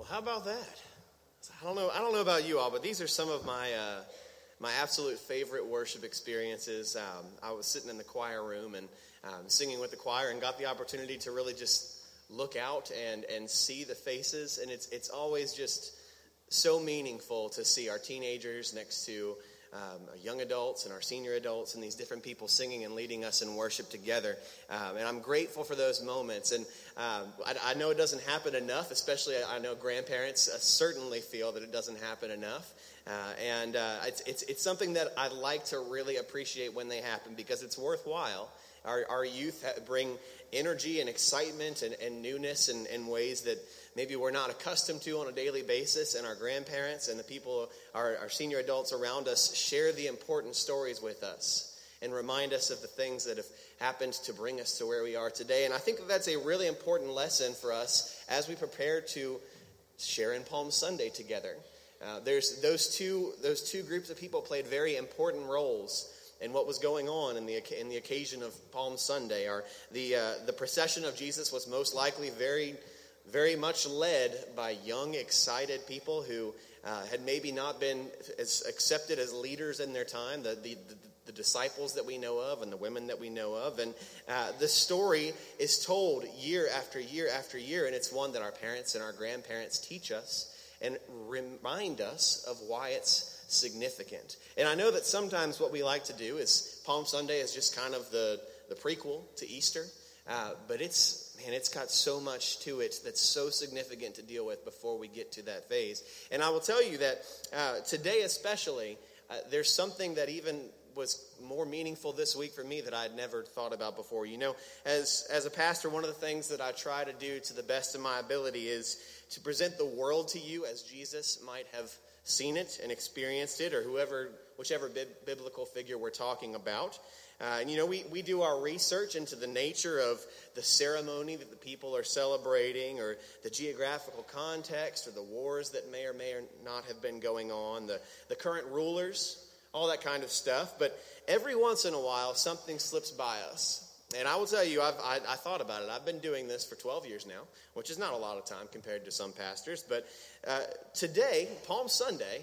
How about that? I don't know about you all, but these are some of my absolute favorite worship experiences. I was sitting in the choir room and singing with the choir, and got the opportunity to really just look out and see the faces, and it's always just so meaningful to see our teenagers next to young adults and our senior adults and these different people singing and leading us in worship together. And I'm grateful for those moments. And I know it doesn't happen enough, especially I know grandparents certainly feel that it doesn't happen enough. And it's something that I like to really appreciate when they happen, because it's worthwhile. Our youth bring energy and excitement and newness in ways that maybe we're not accustomed to on a daily basis, and our grandparents and the people, our senior adults around us, share the important stories with us and remind us of the things that have happened to bring us to where we are today. And I think that's a really important lesson for us as we prepare to share in Palm Sunday together. There's those two groups of people played very important roles in what was going on in the occasion of Palm Sunday. The procession of Jesus was most likely very, very much led by young, excited people who had maybe not been as accepted as leaders in their time, the disciples that we know of and the women that we know of. And the story is told year after year after year, and it's one that our parents and our grandparents teach us and remind us of why it's significant. And I know that sometimes what we like to do is Palm Sunday is just kind of the prequel to Easter, but it's got so much to it that's so significant to deal with before we get to that phase. And I will tell you that today especially, there's something that even was more meaningful this week for me that I had never thought about before. You know, as a pastor, one of the things that I try to do to the best of my ability is to present the world to you as Jesus might have seen it and experienced it, or whichever biblical figure we're talking about. And you know, we do our research into the nature of the ceremony that the people are celebrating, or the geographical context, or the wars that may or not have been going on, the current rulers, all that kind of stuff. But every once in a while, something slips by us. And I will tell you, I thought about it. I've been doing this for 12 years now, which is not a lot of time compared to some pastors. But today, Palm Sunday,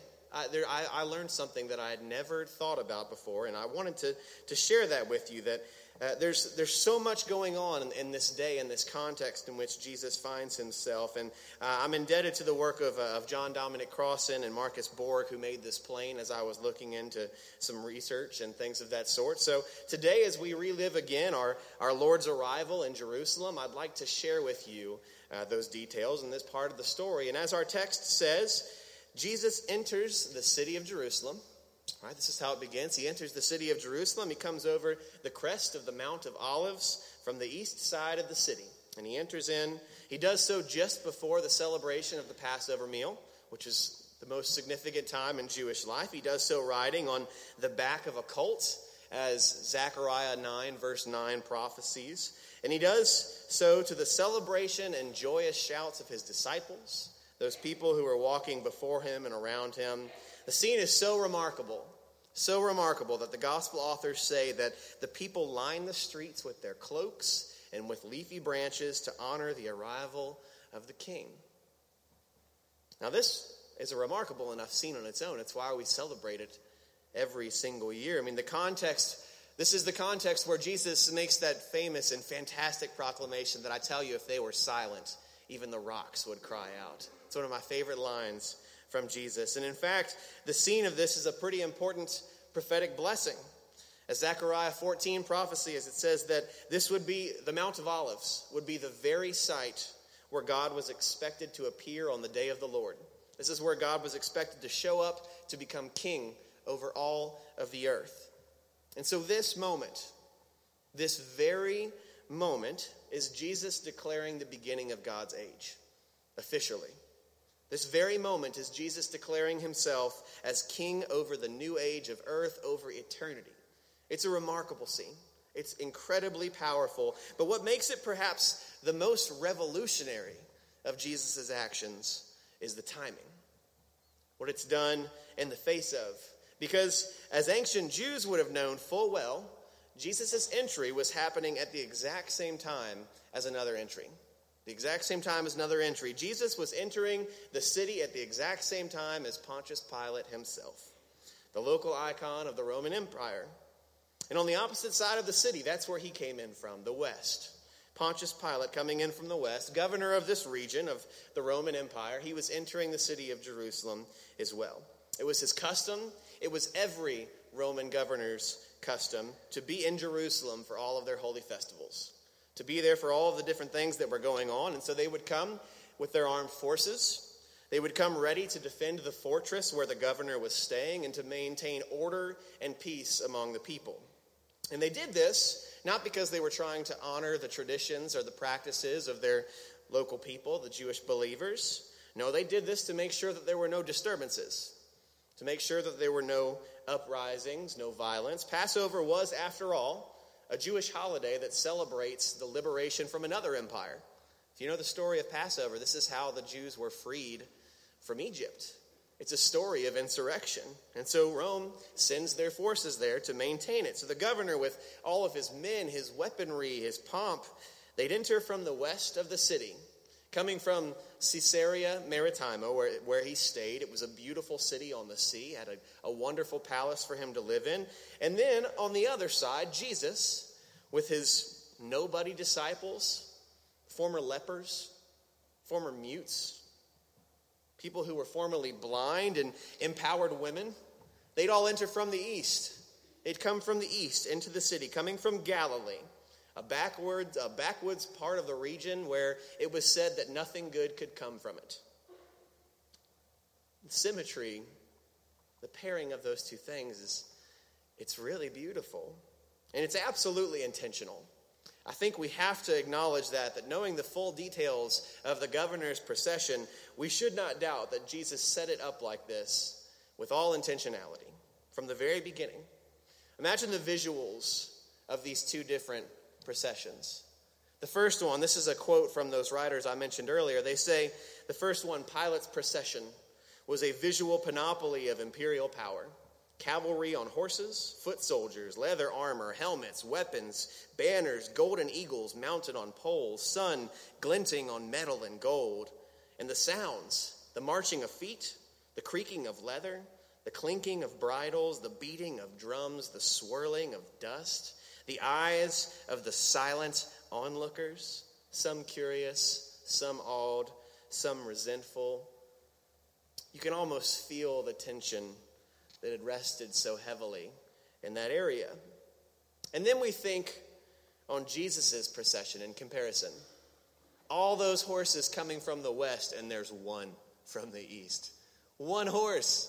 I learned something that I had never thought about before, and I wanted to share that with you, that there's so much going on in this day, in this context in which Jesus finds himself. And I'm indebted to the work of John Dominic Crossan and Marcus Borg, who made this plain as I was looking into some research and things of that sort. So today, as we relive again our Lord's arrival in Jerusalem, I'd like to share with you those details in this part of the story. And as our text says, Jesus enters the city of Jerusalem. All right, this is how it begins. He enters the city of Jerusalem. He comes over the crest of the Mount of Olives from the east side of the city. And he enters in. He does so just before the celebration of the Passover meal, which is the most significant time in Jewish life. He does so riding on the back of a colt, as Zechariah 9, verse 9 prophesies. And he does so to the celebration and joyous shouts of his disciples, those people who are walking before him and around him. The scene is so remarkable that the gospel authors say that the people line the streets with their cloaks and with leafy branches to honor the arrival of the king. Now, this is a remarkable enough scene on its own. It's why we celebrate it every single year. I mean, this is the context where Jesus makes that famous and fantastic proclamation that I tell you, if they were silent, even the rocks would cry out. It's one of my favorite lines from Jesus. And in fact, the scene of this is a pretty important prophetic blessing. As Zechariah 14 prophecy, as it says that this would be, the Mount of Olives would be the very site where God was expected to appear on the day of the Lord. This is where God was expected to show up to become king over all of the earth. And so this very moment, is Jesus declaring the beginning of God's age, officially. This very moment is Jesus declaring himself as king over the new age of earth, over eternity. It's a remarkable scene. It's incredibly powerful. But what makes it perhaps the most revolutionary of Jesus' actions is the timing. What it's done in the face of. Because as ancient Jews would have known full well, Jesus' entry was happening at the exact same time as another entry. The exact same time as another entry. Jesus was entering the city at the exact same time as Pontius Pilate himself, the local icon of the Roman Empire. And on the opposite side of the city, that's where he came in from, the west. Pontius Pilate, coming in from the west, governor of this region of the Roman Empire, he was entering the city of Jerusalem as well. It was his custom, it was every Roman governor's custom to be in Jerusalem for all of their holy festivals, to be there for all of the different things that were going on. And so they would come with their armed forces. They would come ready to defend the fortress where the governor was staying and to maintain order and peace among the people. And they did this not because they were trying to honor the traditions or the practices of their local people, the Jewish believers. No, they did this to make sure that there were no disturbances, to make sure that there were no uprisings, no violence. Passover was, after all, a Jewish holiday that celebrates the liberation from another empire. If you know the story of Passover, this is how the Jews were freed from Egypt. It's a story of insurrection. And so Rome sends their forces there to maintain it. So the governor, with all of his men, his weaponry, his pomp, they'd enter from the west of the city, coming from Caesarea Maritima, where he stayed. It was a beautiful city on the sea, had a wonderful palace for him to live in. And then on the other side, Jesus, with his nobody disciples, former lepers, former mutes, people who were formerly blind, and empowered women, they'd all enter from the east. They'd come from the east into the city, coming from Galilee, a backwoods part of the region where it was said that nothing good could come from it. The symmetry, the pairing of those two things it's really beautiful. And it's absolutely intentional. I think we have to acknowledge that knowing the full details of the governor's procession, we should not doubt that Jesus set it up like this with all intentionality from the very beginning. Imagine the visuals of these two different processions. The first one, this is a quote from those writers I mentioned earlier. They say, the first one, Pilate's procession, was a visual panoply of imperial power. Cavalry on horses, foot soldiers, leather armor, helmets, weapons, banners, golden eagles mounted on poles, sun glinting on metal and gold. And the sounds, the marching of feet, the creaking of leather, the clinking of bridles, the beating of drums, the swirling of dust, the eyes of the silent onlookers, some curious, some awed, some resentful. You can almost feel the tension that had rested so heavily in that area. And then we think on Jesus' procession in comparison. All those horses coming from the west, and there's one from the east. One horse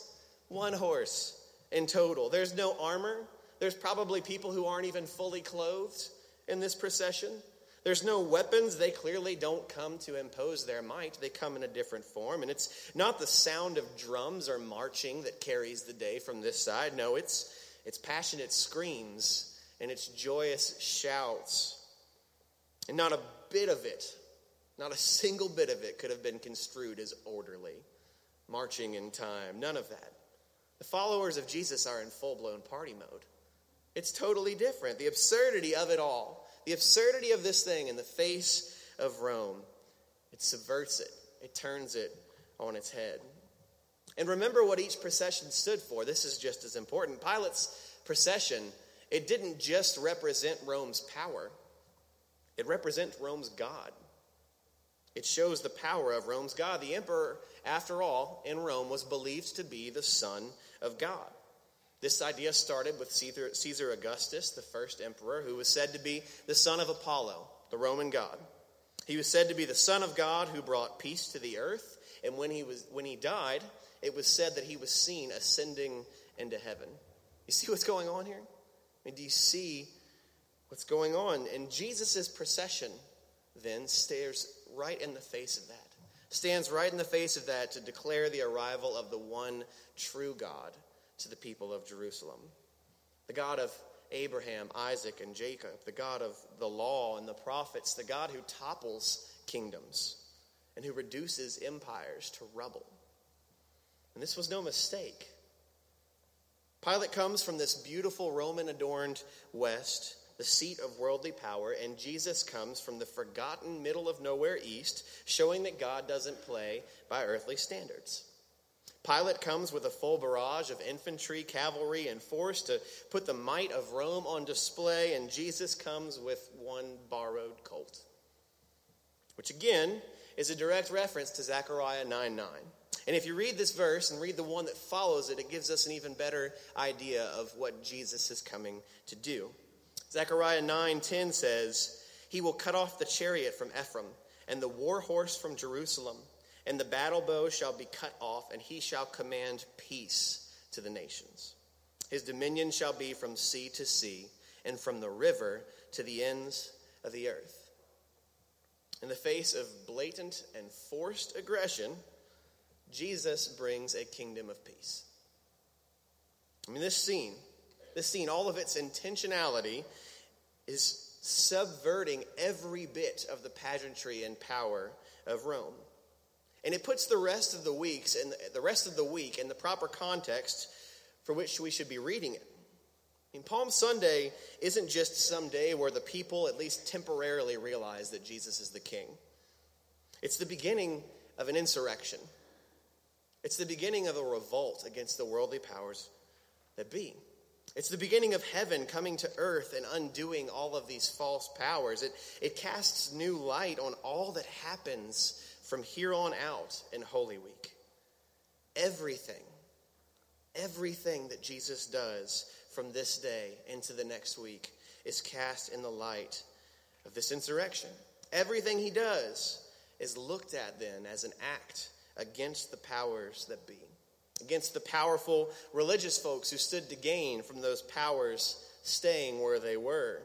in total. There's no armor. There's probably people who aren't even fully clothed in this procession. There's no weapons. They clearly don't come to impose their might. They come in a different form. And it's not the sound of drums or marching that carries the day from this side. No, it's passionate screams and it's joyous shouts. And not a bit of it, not a single bit of it could have been construed as orderly, marching in time. None of that. The followers of Jesus are in full-blown party mode. It's totally different. The absurdity of it all. The absurdity of this thing in the face of Rome, it subverts it. It turns it on its head. And remember what each procession stood for. This is just as important. Pilate's procession, it didn't just represent Rome's power. It represents Rome's God. It shows the power of Rome's God. The emperor, after all, in Rome was believed to be the Son of God. This idea started with Caesar Augustus, the first emperor, who was said to be the son of Apollo, the Roman god. He was said to be the Son of God who brought peace to the earth. And when he died, it was said that he was seen ascending into heaven. You see what's going on here? I mean, do you see what's going on? And Jesus' procession then stares right in the face of that. Stands right in the face of that to declare the arrival of the one true God to the people of Jerusalem. The God of Abraham, Isaac, and Jacob. The God of the law and the prophets. The God who topples kingdoms and who reduces empires to rubble. And this was no mistake. Pilate comes from this beautiful Roman-adorned west the seat of worldly power, and Jesus comes from the forgotten middle of nowhere east, showing that God doesn't play by earthly standards. Pilate comes with a full barrage of infantry, cavalry, and force to put the might of Rome on display, and Jesus comes with one borrowed colt, which again is a direct reference to Zechariah 9:9. And if you read this verse and read the one that follows it, it gives us an even better idea of what Jesus is coming to do. Zechariah 9:10 says, "He will cut off the chariot from Ephraim and the war horse from Jerusalem, and the battle bow shall be cut off, and he shall command peace to the nations. His dominion shall be from sea to sea, and from the river to the ends of the earth." In the face of blatant and forced aggression, Jesus brings a kingdom of peace. I mean, this scene, all of its intentionality is subverting every bit of the pageantry and power of Rome. And it puts the rest of the week in the proper context for which we should be reading it. I mean, Palm Sunday isn't just some day where the people at least temporarily realize that Jesus is the king. It's the beginning of an insurrection. It's the beginning of a revolt against the worldly powers that be. It's the beginning of heaven coming to earth and undoing all of these false powers. It casts new light on all that happens from here on out in Holy Week. Everything that Jesus does from this day into the next week is cast in the light of this insurrection. Everything he does is looked at then as an act against the powers that be, against the powerful religious folks who stood to gain from those powers staying where they were.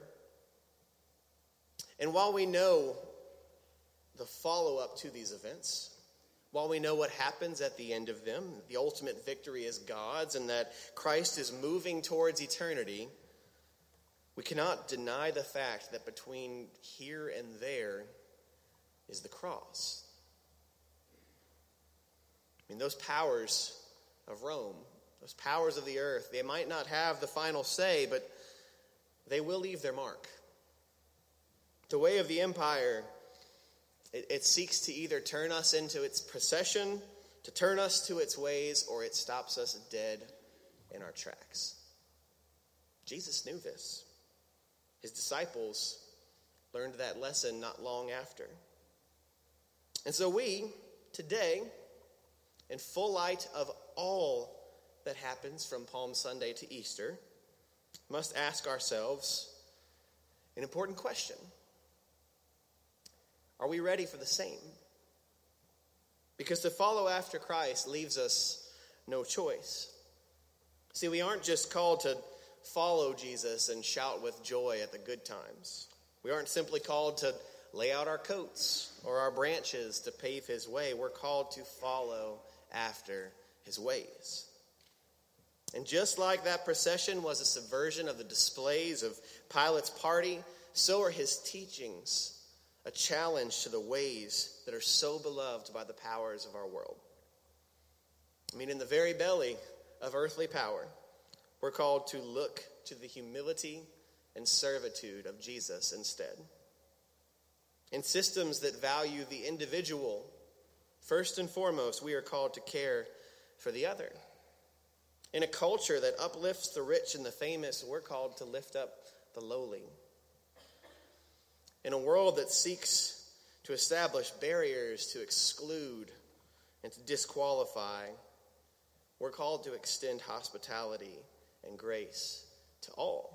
And while we know the follow-up to these events, while we know what happens at the end of them, the ultimate victory is God's, and that Christ is moving towards eternity, we cannot deny the fact that between here and there is the cross. I mean, those powers of Rome, those powers of the earth, they might not have the final say, but they will leave their mark. The way of the empire, it seeks to either turn us into its procession, to turn us to its ways, or it stops us dead in our tracks. Jesus knew this. His disciples learned that lesson not long after. And so we, today, in full light of all that happens from Palm Sunday to Easter, must ask ourselves an important question. Are we ready for the same? Because to follow after Christ leaves us no choice. See, we aren't just called to follow Jesus and shout with joy at the good times. We aren't simply called to lay out our coats or our branches to pave his way. We're called to follow after his ways. And just like that procession was a subversion of the displays of Pilate's party, so are his teachings a challenge to the ways that are so beloved by the powers of our world. I mean, in the very belly of earthly power, we're called to look to the humility and servitude of Jesus instead. In systems that value the individual, first and foremost, we are called to care for the other. In a culture that uplifts the rich and the famous, we're called to lift up the lowly. In a world that seeks to establish barriers to exclude and to disqualify, we're called to extend hospitality and grace to all.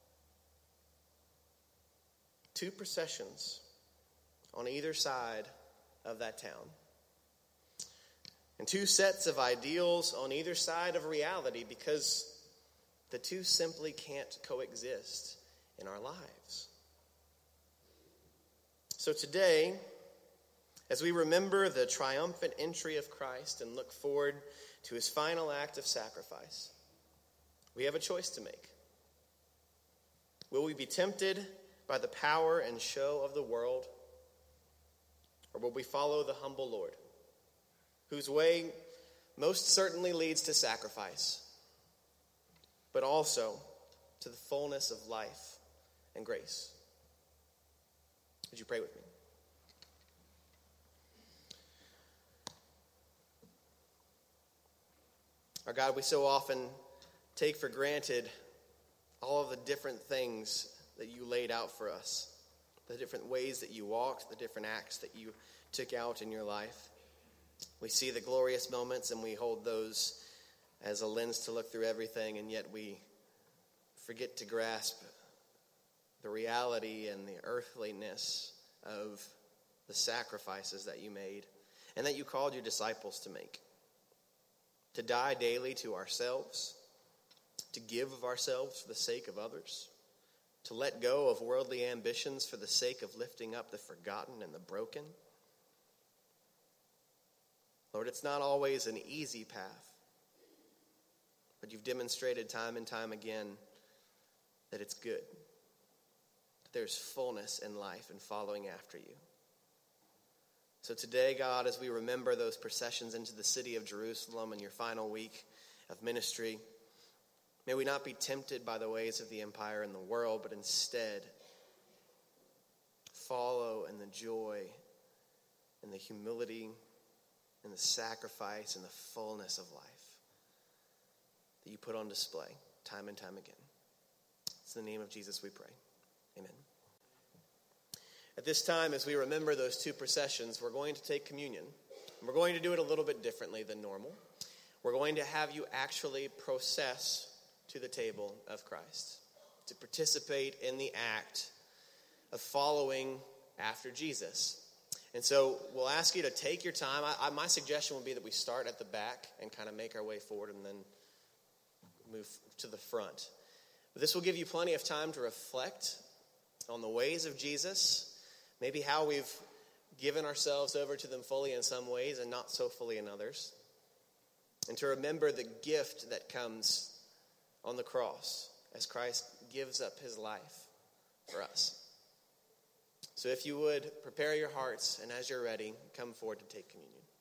Two processions on either side of that town. And two sets of ideals on either side of reality, because the two simply can't coexist in our lives. So today, as we remember the triumphant entry of Christ and look forward to his final act of sacrifice, we have a choice to make. Will we be tempted by the power and show of the world, or will we follow the humble Lord, whose way most certainly leads to sacrifice, but also to the fullness of life and grace. Would you pray with me? Our God, we so often take for granted all of the different things that you laid out for us, the different ways that you walked, the different acts that you took out in your life. We see the glorious moments and we hold those as a lens to look through everything, and yet we forget to grasp the reality and the earthliness of the sacrifices that you made and that you called your disciples to make. To die daily to ourselves, to give of ourselves for the sake of others, to let go of worldly ambitions for the sake of lifting up the forgotten and the broken. Lord, it's not always an easy path, but you've demonstrated time and time again that it's good. There's fullness in life in following after you. So today, God, as we remember those processions into the city of Jerusalem in your final week of ministry, may we not be tempted by the ways of the empire and the world, but instead follow in the joy and the humility and the sacrifice and the fullness of life that you put on display time and time again. It's in the name of Jesus we pray. Amen. At this time, as we remember those two processions, we're going to take communion. And we're going to do it a little bit differently than normal. We're going to have you actually process to the table of Christ, to participate in the act of following after Jesus. And so we'll ask you to take your time. My suggestion would be that we start at the back and kind of make our way forward and then move to the front. But this will give you plenty of time to reflect on the ways of Jesus, maybe how we've given ourselves over to them fully in some ways and not so fully in others. And to remember the gift that comes on the cross as Christ gives up his life for us. So if you would, prepare your hearts, and as you're ready, come forward to take communion.